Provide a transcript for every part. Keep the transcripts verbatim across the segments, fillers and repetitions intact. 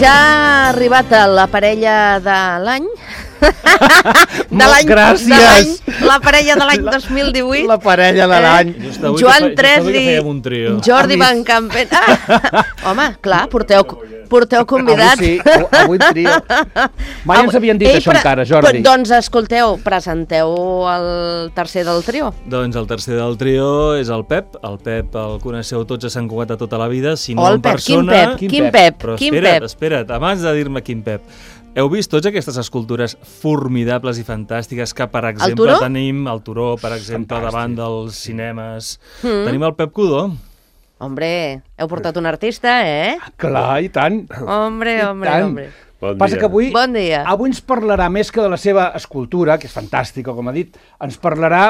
ja ha arribat a la parella de l'any. de l'any, gràcies. La parella de l'any dos mil divuit. La parella de l'any. Eh? Joan Tres i Jordi Van Campen. Ah! Home, clar, porteu, porteu convidats. Avui sí, avui trio. Mai ens havien dit Ei, això pre... encara, Jordi. Doncs escolteu, presenteu el tercer del trio. Doncs el tercer del trio és el Pep. El Pep el coneixeu tots a Sant Cugat de tota la vida, si no oh, en persona... Quin Pep? Quin Pep? Però Quin espera't, Pep? espera't, abans de dir-me quin Pep. Heu vist tots aquestes escultures formidables i fantàstiques que, per exemple, tenim al Turó, per exemple, Fantàstic. davant dels cinemes. Mm. Tenim el Pep Codó. Hombre, heu portat un artista, eh? Clar, i tant. Hombre, I hombre, tant. hombre. Bon Passa dia. que avui, bon dia. avui ens parlarà més que de la seva escultura, que és fantàstica, com ha dit, ens parlarà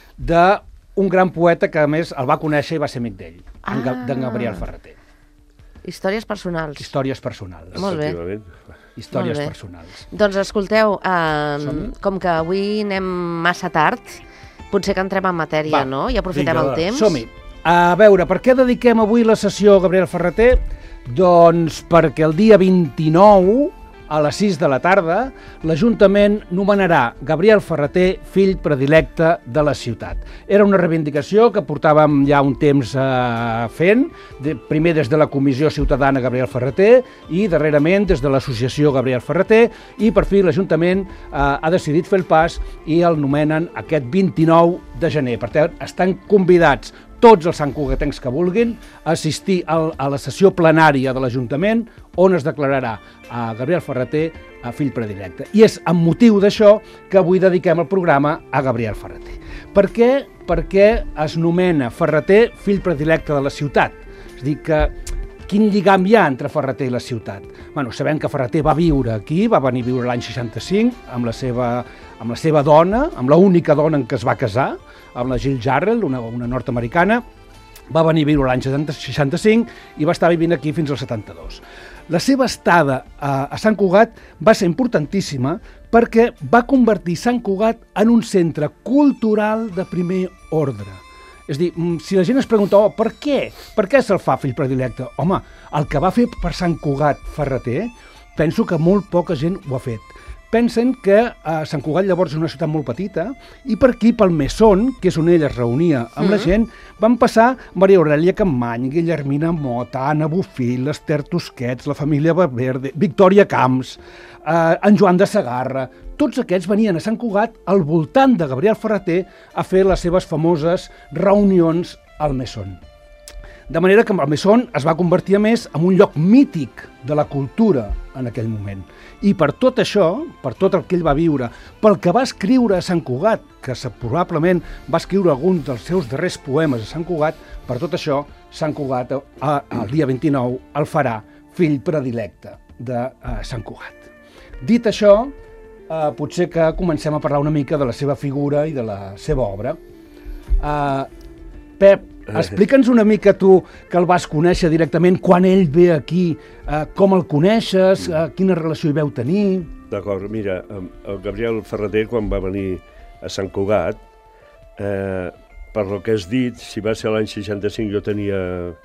d'un gran poeta que, a més, el va conèixer i va ser amic d'ell, ah. d'en Gabriel Ferrater. Històries personals. Històries personals. Molt bé. Històries Molt bé. personals. Doncs escolteu, eh, com que avui anem massa tard, potser que entrem en matèria, Va. no? I aprofitem Vinga, el va. temps. Som-hi. A veure, per què dediquem avui la sessió a Gabriel Ferrater? Doncs perquè el dia vint-i-nou, a les sis de la tarda, l'Ajuntament nomenarà Gabriel Ferrater fill predilecte de la ciutat. Era una reivindicació que portàvem ja un temps eh, fent, de, primer des de la Comissió Ciutadana Gabriel Ferrater i darrerament des de l'Associació Gabriel Ferrater, i per fi l'Ajuntament eh, ha decidit fer el pas i el nomenen aquest vint-i-nou de gener. Per tant, estan convidats tots els santcugatencs que vulguin a assistir al, a la sessió plenària de l'Ajuntament on es declararà a Gabriel Ferrater a fill predilecte. I és amb motiu d'això que avui dediquem el programa a Gabriel Ferrater. Per què? Perquè es nomena Ferrater fill predilecte de la ciutat. És a dir, que quin lligam hi ha entre Ferrater i la ciutat? Bueno, sabem que Ferrater va viure aquí, va venir a viure l'any seixanta-cinc amb la seva, amb la seva dona, amb l'única dona en què es va casar, amb la Jill Jarrell, una, una nord-americana. Va venir a viure l'any seixanta-cinc i va estar vivint aquí fins al setanta-dos. La seva estada a, a Sant Cugat va ser importantíssima perquè va convertir Sant Cugat en un centre cultural de primer ordre. És a dir, si la gent es pregunta, oh, per què? Per què se'l fa fill predilecte? Home, el que va fer per Sant Cugat Ferrater, penso que molt poca gent ho ha fet. Pensen que eh, Sant Cugat llavors és una ciutat molt petita i per aquí, pel Mesón, que és on ell es reunia amb mm-hmm. la gent, van passar Maria Aurèlia Campmany, Guillermina Mota, Anna Bofill, Esther Tusquets, la família Valverde, Victòria Camps, eh, en Joan de Segarra. Tots aquests venien a Sant Cugat al voltant de Gabriel Ferrater a fer les seves famoses reunions al Mesón. De manera que el Mesón es va convertir, a més, en un lloc mític de la cultura en aquell moment. I per tot això, per tot el que ell va viure, pel que va escriure a Sant Cugat, que probablement va escriure alguns dels seus darrers poemes a Sant Cugat, per tot això, Sant Cugat, el dia vint-i-nou, el farà fill predilecte de uh, Sant Cugat. Dit això, uh, potser que comencem a parlar una mica de la seva figura i de la seva obra. Uh, Pep, explica'ns una mica tu, que el vas conèixer directament, quan ell ve aquí, eh, com el coneixes, eh, quina relació hi veu tenir... D'acord, mira, el Gabriel Ferrater, quan va venir a Sant Cugat, eh, per lo que has dit, si va ser l'any seixanta-cinc, jo tenia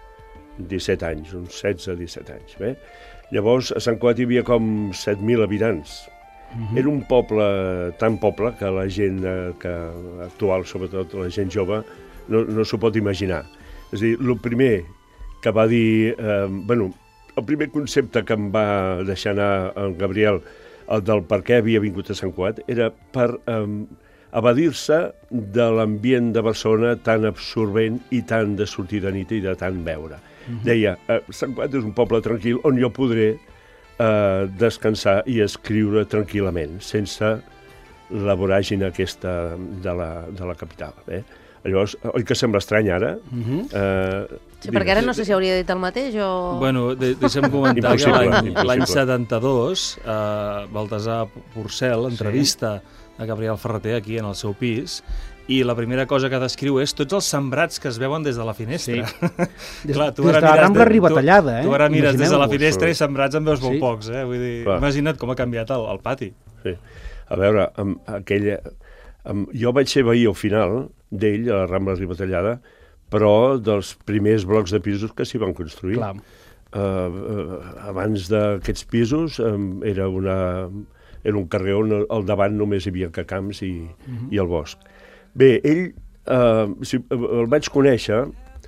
disset anys, uns setze disset anys. Bé? Llavors, a Sant Cugat hi havia com set mil habitants. Uh-huh. Era un poble, tan poble, que la gent eh, que, actual, sobretot la gent jove, no, no s'ho pot imaginar. És a dir, el primer que va dir... Eh, bueno, el primer concepte que em va deixar anar en Gabriel, el del per què havia vingut a Sant Cugat, era per eh, evadir-se de l'ambient de Barcelona tan absorbent i tan de sortir de nit i de tant beure. Uh-huh. Deia, eh, Sant Cugat és un poble tranquil on jo podré eh, descansar i escriure tranquil·lament, sense la voràgina aquesta de la, de la capital. Eh? Llavors, oi que sembla estrany ara? Uh-huh. eh, sí, perquè ara no sé si hauria dit el mateix o... Bueno, de, deixa'm comentar que l'any, l'any setanta-dos, eh, Baltasar Porcel entrevista sí. a Gabriel Ferrater aquí en el seu pis, i la primera cosa que descriu és tots els sembrats que es veuen des de la finestra. Sí. Des, Clar, tu des de la Rambla Ribatallada, eh? Tu ara mires des de la finestra i sembrats en veus molt sí. pocs, eh? Vull dir, Clar. Imagina't com ha canviat el, el pati. Sí. A veure, amb aquella... Amb, jo vaig ser veí al final d'ell, a la Rambla Ribatallada, però dels primers blocs de pisos que s'hi van construir. Clar. eh, eh, abans d'aquests pisos eh, era, una, era un carrer on al davant només hi havia cacams i, uh-huh. i el bosc. Bé, ell, eh, si, el vaig conèixer,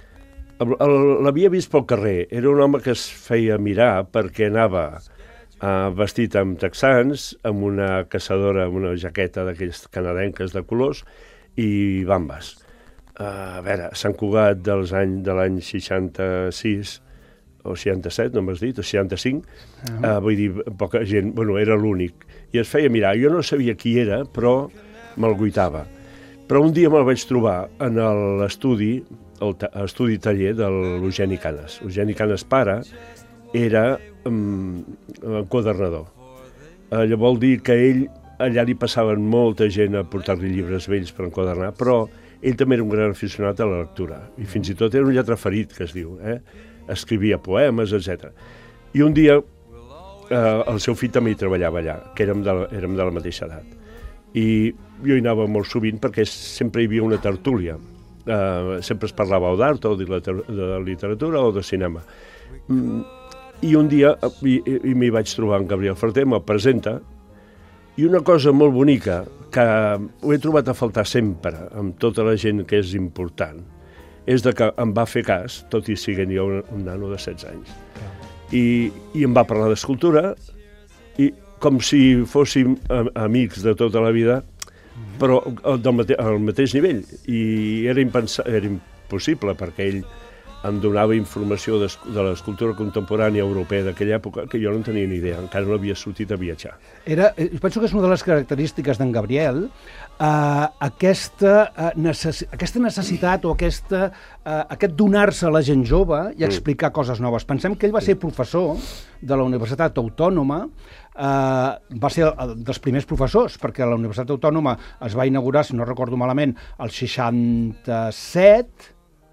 l'havia vist pel carrer. Era un home que es feia mirar perquè anava eh, vestit amb texans, amb una caçadora, amb una jaqueta d'aquelles canadenques de colors i bambes. Uh, a veure, Sant Cugat dels any, de l'any seixanta-sis o seixanta-set, no m'has dit, o seixanta-cinc, uh-huh. uh, vull dir, poca gent, bueno, era l'únic. I es feia mirar. Jo no sabia qui era, però me'l guitava. Però un dia me'l vaig trobar en l'estudi, l'estudi taller de l'Eugeni Canes. Eugeni Canes pare era um, enquadernador. Uh, allò vol dir que ell, allà li passaven molta gent a portar-li llibres vells per enquadernar, però ell també era un gran aficionat a la lectura, i fins i tot era un lletraferit, que es diu, eh? Escrivia poemes, etcètera. I un dia eh, el seu fill també hi treballava allà, que érem de, la, érem de la mateixa edat. I jo hi anava molt sovint perquè sempre hi havia una tertúlia. Eh, sempre es parlava o d'art, o de, de literatura, o de cinema. Mm, I un dia i, i m'hi vaig trobar en Gabriel Ferrater, me'l presenta, i una cosa molt bonica, que ho he trobat a faltar sempre amb tota la gent que és important, és de que em va fer cas, tot i siguent jo un, un nano de setze anys. I, i em va parlar d'escultura, i com si fóssim amics de tota la vida, però del mate, al mateix nivell. I era, impensa, era impossible, perquè ell em donava informació de, de l'escultura contemporània europea d'aquella època que jo no tenia ni idea, encara no havia sortit a viatjar. Era, penso que és una de les característiques d'en Gabriel, eh, aquesta, eh, necess, aquesta necessitat o aquesta, eh, aquest donar-se a la gent jove i explicar mm. coses noves. Pensem que ell va ser professor de la Universitat Autònoma, eh, va ser el, dels primers professors, perquè la Universitat Autònoma es va inaugurar, si no recordo malament, el seixanta-set,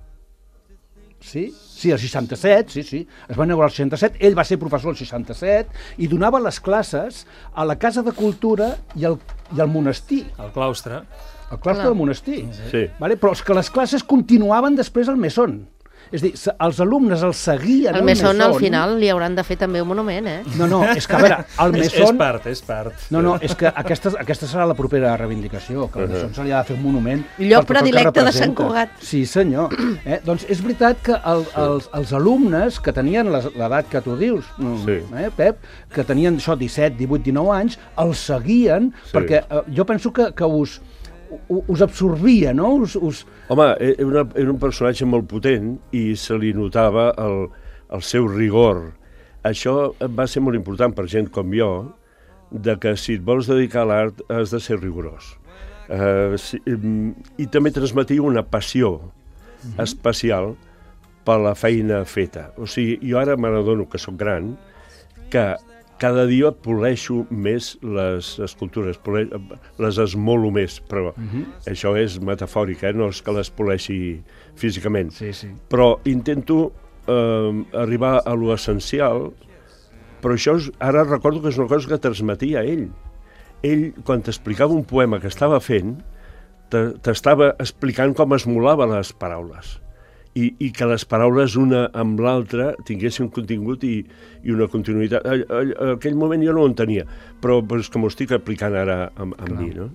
Sí, sí, el seixanta-set, sí, sí, es va inaugurar el seixanta-set, ell va ser professor el seixanta-set i donava les classes a la Casa de Cultura i al, i al monestir. Al claustre. Al claustre Clar. del monestir. Sí. Vale? Però és que les classes continuaven després al Mesón. És a dir, els alumnes el seguien al Mesón. Al final li hauran de fer també un monument, eh? No, no, és que a veure, el Mesón... És, és part, és part. No, no, és que aquesta, aquesta serà la propera reivindicació, que al uh-huh. Mesón se li ha de fer un monument... Lloc predilecte de Sant Cugat. Sí, senyor. Eh? Doncs és veritat que el, els, els alumnes que tenien l'edat que tu dius, sí. eh, Pep, que tenien això, disset, divuit, dinou anys, el seguien, sí. perquè eh, jo penso que, que us... us absorbia, no? Us, us... Home, era, una, era un personatge molt potent i se li notava el, el seu rigor. Això va ser molt important per gent com jo, de que si et vols dedicar a l'art has de ser rigorós. Uh, si, um, I també transmetia una passió uh-huh. especial per la feina feta. O sigui, jo ara me n'adono que sóc gran, que cada dia poleixo més les escultures, poleixo, les esmolo més, però uh-huh. això és metafòric, eh? No és que les poleixi físicament. Sí, sí. Però intento eh, arribar a lo essencial, però això és, ara recordo que és una cosa que transmetia ell. Ell, quan t'explicava un poema que estava fent, t'estava explicant com esmolava les paraules. I, i que les paraules una amb l'altra tinguessin un contingut i, i una continuïtat. A, a, a aquell moment jo no ho entenia, però és que m'ho estic aplicant ara amb, amb mi, no?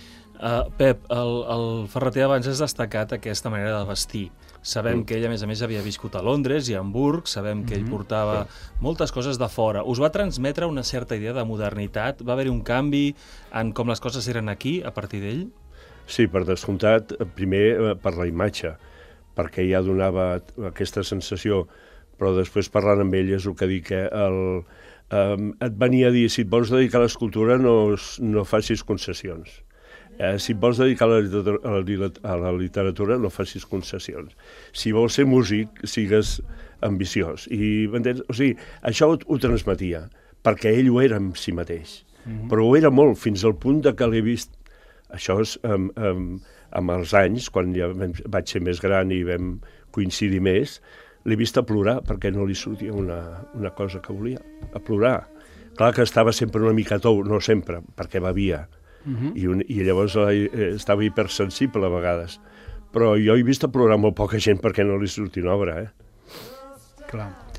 Uh, Pep, el, el Ferrater abans has destacat aquesta manera de vestir. Sabem mm. que ell, a més a més, havia viscut a Londres i a Hamburg, sabem que ell portava mm. moltes coses de fora. Us va transmetre una certa idea de modernitat? Va haver-hi un canvi en com les coses eren aquí, a partir d'ell? Sí, per descomptat, primer per la imatge, perquè ja donava aquesta sensació, però després parlant amb ell és el que dic, que el, um, et venia a dir, si et vols dedicar a l'escultura no, no facis concessions. Eh, si et vols dedicar a la, a, la, a la literatura no facis concessions. Si vols ser músic, sigues ambiciós. I, o sigui, això ho, ho transmetia, perquè ell ho era amb si mateix. Mm-hmm. Però ho era molt, fins al punt de que l'he vist. Això és... Um, um, amb els anys, quan ja vaig ser més gran i vam coincidir més, l'he vist a plorar perquè no li sortia una, una cosa que volia, a plorar. Clar que estava sempre una mica tou, no sempre, perquè bevia, uh-huh. I, un, i llavors eh, estava hipersensible a vegades. Però jo he vist a plorar molt poca gent perquè no li sortia una obra, eh? Clar.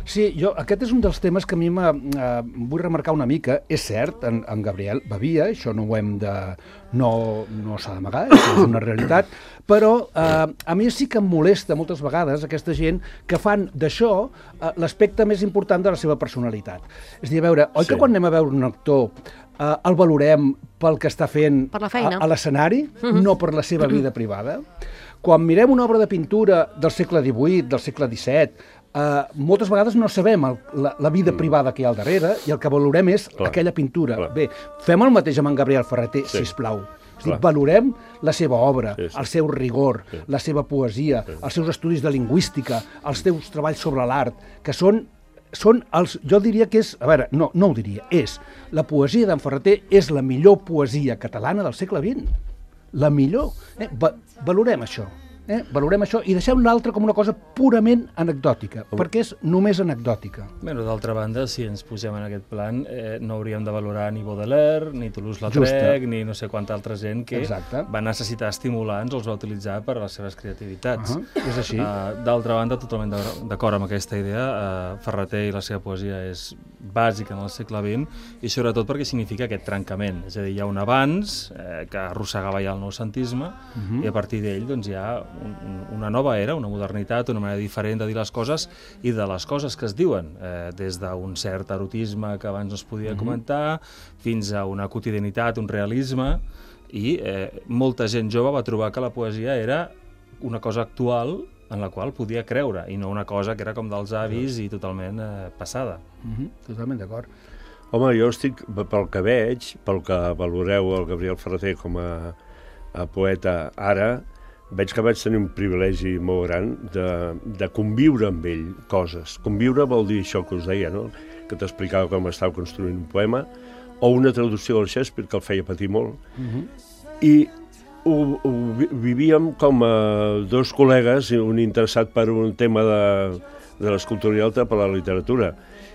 Sí, jo, aquest és un dels temes que a mi eh, vull remarcar una mica. És cert, en, en Gabriel bevia, això no ho hem de... no, no s'ha d'amagar, és una realitat, però eh, a mi sí que em molesta moltes vegades aquesta gent que fan d'això eh, l'aspecte més important de la seva personalitat. És a dir, a veure, oi sí. que quan anem a veure un actor eh, el valorem pel que està fent per la feina. a, a l'escenari, uh-huh. no per la seva vida privada? Quan mirem una obra de pintura del segle divuit, del segle disset, Uh, moltes vegades no sabem el, la, la vida mm. privada que hi ha al darrere i el que valorem és clar, aquella pintura. Clar. Bé, fem el mateix amb en Gabriel Ferrater, sí. sisplau. És dir, valorem la seva obra, sí, sí. el seu rigor, sí. la seva poesia, sí. els seus estudis de lingüística, els seus treballs sobre l'art, que són, són els... Jo diria que és... A veure, no, no ho diria, és... La poesia d'en Ferrater és la millor poesia catalana del segle vint. La millor. Eh? Va, valorem això. Eh? Valorem això i deixem l'altre com una cosa purament anecdòtica, oh. perquè és només anecdòtica. Bé, d'altra banda, si ens posem en aquest plan, eh, no hauríem de valorar ni Baudelaire, ni Toulouse-Lautrec, ni no sé quanta altra gent que Exacte. va necessitar estimulants o els va utilitzar per a les seves creativitats. Uh -huh. És així. Uh, d'altra banda, totalment d'acord amb aquesta idea, uh, Ferrater i la seva poesia és bàsica en el segle vint i sobretot perquè significa aquest trencament. És a dir, hi ha un abans eh, que arrossegava ja el noucentisme uh -huh. i a partir d'ell doncs, hi ha una nova era, una modernitat, una manera diferent de dir les coses i de les coses que es diuen, eh, des d'un cert erotisme que abans no es podia mm-hmm. comentar, fins a una quotidianitat, un realisme, i eh, molta gent jove va trobar que la poesia era una cosa actual en la qual podia creure, i no una cosa que era com dels avis i totalment eh, passada. Mm-hmm. Totalment d'acord. Home, jo estic, pel que veig, pel que valoreu el Gabriel Ferrater com a, a poeta ara, veig que vaig tenir un privilegi molt gran de, de conviure amb ell coses. Conviure vol dir això que us deia, no? Que t'explicava com estava construint un poema, o una traducció del Shakespeare que el feia patir molt. Uh-huh. I ho, ho vivíem com a dos col·legues, un interessat per un tema de, de l'escultura i l'altre per la literatura.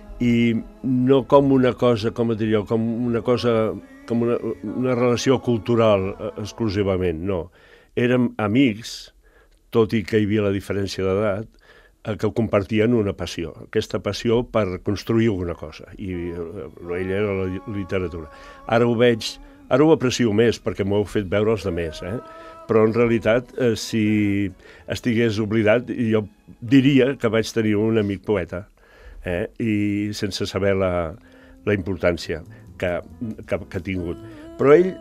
I no com una cosa, com et diria, com una cosa, com una, una relació cultural exclusivament, no. Érem amics, tot i que hi havia la diferència d'edat, eh, que compartien una passió, aquesta passió per construir alguna cosa, i eh, ell era la literatura. Ara ho veig, ara ho aprecio més, perquè m'ho heu fet veure els altres, eh? Però en realitat, eh, si estigués oblidat, jo diria que vaig tenir un amic poeta, eh? I sense saber la, la importància que, que, que ha tingut. Però ell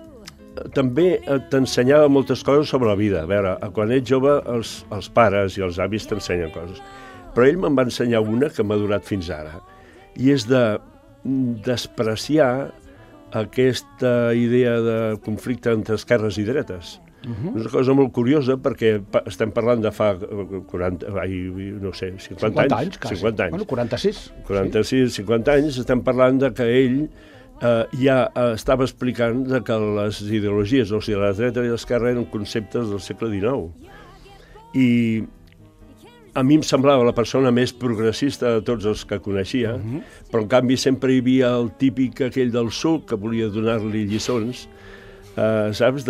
també t'ensenyava moltes coses sobre la vida. A veure, quan ets jove, els, els pares i els avis t'ensenyen coses. Però ell me'n va ensenyar una que m'ha durat fins ara. I és de despreciar aquesta idea de conflicte entre esquerres i dretes. Uh-huh. És una cosa molt curiosa perquè estem parlant de fa quaranta, ai, no sé, cinquanta, cinquanta anys. anys cinquanta anys. Bueno, quaranta-sis. quaranta-sis, sí. cinquanta anys, estem parlant de que ell Uh, ja uh, estava explicant de que les ideologies, o sigui, la dreta i l'esquerra eren conceptes del segle dinou. I a mi em semblava la persona més progressista de tots els que coneixia, uh-huh. però en canvi sempre hi havia el típic aquell del suc que volia donar-li lliçons, uh, saps,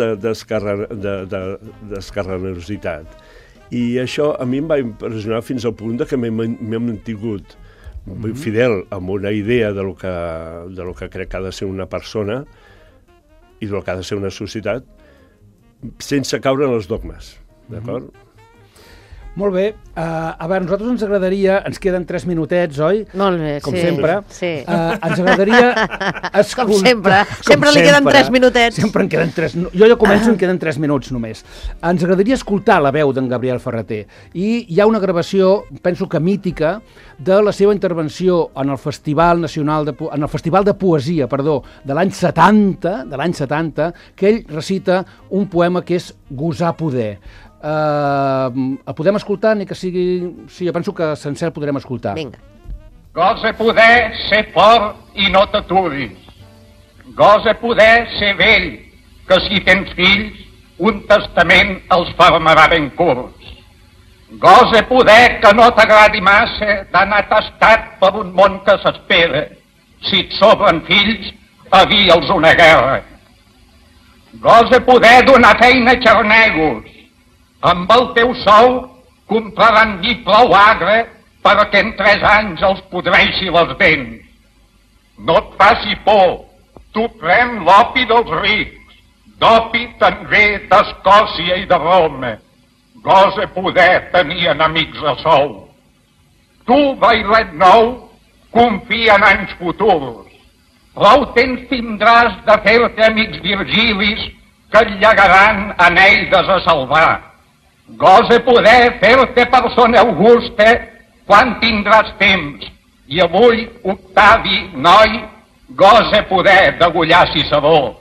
d'escarranerositat. I això a mi em va impressionar fins al punt de que m'he mantingut Mm-hmm. fidel amb una idea de lo, que, de lo que crec que ha de ser una persona i de lo que ha de ser una societat sense caure en els dogmes, d'acord? Mm-hmm. Molt bé. Uh, a veure, nosaltres ens agradaria... Ens queden tres minutets, oi? Molt bé, com sí. sempre. Sí. Uh, ens agradaria escoltar... Com sempre. Com sempre li sempre. queden tres minutets. Sempre en queden tres... Jo ja començo, ah. en queden tres minuts només. Ens agradaria escoltar la veu d'en Gabriel Ferrater. I hi ha una gravació, penso que mítica, de la seva intervenció en el Festival Nacional de, en el Festival de Poesia, perdó, de l'any setanta, de l'any setanta, que ell recita un poema que és Gosar poder. Uh, el podem escoltar, ni que sigui... Sí, jo penso que sencer el podrem escoltar. Vinga. Gosa poder ser fort i no t'aturis. Gosa poder ser vell, que si tens fills, un testament els formarà ben curts. Gosa poder que no t'agradi massa d'anar tastat per un món que s'espera. Si et sobren fills, avia'ls una guerra. Gosa poder donar feina a xarnegos. Amb el teu sou compraran vi prou agre perquè en tres anys els podreixi les dents. No et faci por, tu pren l'opi dels rics, d'opi te'n ve d'Escòcia i de Roma. Gosa poder tenir enemics a sou. Tu, bailet nou, confia en anys futurs. Prou temps tindràs de fer-te amics virgilis que et llegaran aneldes a salvar. Gosa poder fer-te persona augusta quan tindràs temps. I avui, Octavi, noi, gosa poder degollar Ciceró.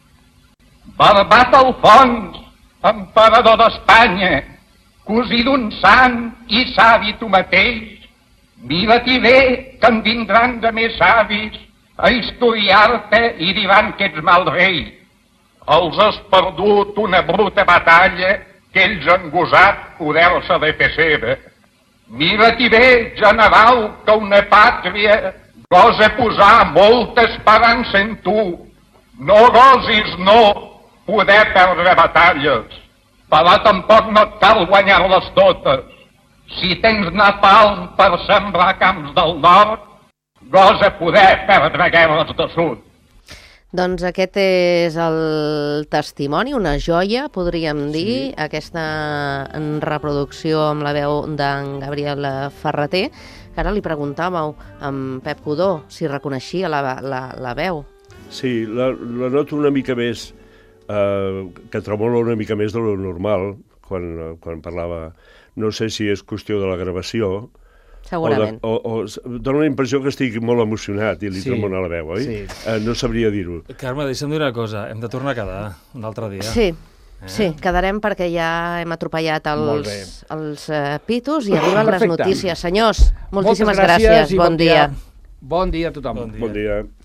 Barbat Alfons, emperador d'Espanya, cosí d'un sant i savi tu mateix, mira-t'hi bé que en vindran de més savis a historiar-te i diran que ets mal rei. Els has perdut una bruta batalla que ells han gosat poder-se de fer seva. Mira-t'hi bé, general, que una pàtria gosa posar molta esperança en tu. No gosis, no, poder perdre batalles, però tampoc no et cal guanyar-les totes. Si tens napalm per sembrar camps del nord, gosa poder perdre guerres de sud. Doncs aquest és el testimoni, una joia, podríem dir, sí. Aquesta reproducció amb la veu d'en Gabriel Ferrater, que ara li preguntàveu a en Pep Codó si reconeixia la, la, la veu. Sí, la, la noto una mica més, eh, que tremola una mica més de lo normal, quan, quan parlava. No sé si és qüestió de la gravació, segurament. O, de, o, o dona la impressió que estic molt emocionat i li sí, tremona la veu, oi? Sí. Eh, no sabria dir-ho. Carme, deixa'm dir una cosa, hem de tornar a quedar un altre dia. Sí, eh? Sí, quedarem perquè ja hem atropellat els, els uh, pitos i arriben Perfecte. Les notícies. Senyors, moltíssimes gràcies, gràcies bon, bon dia. dia. Bon dia a tothom. Bon dia. Bon dia.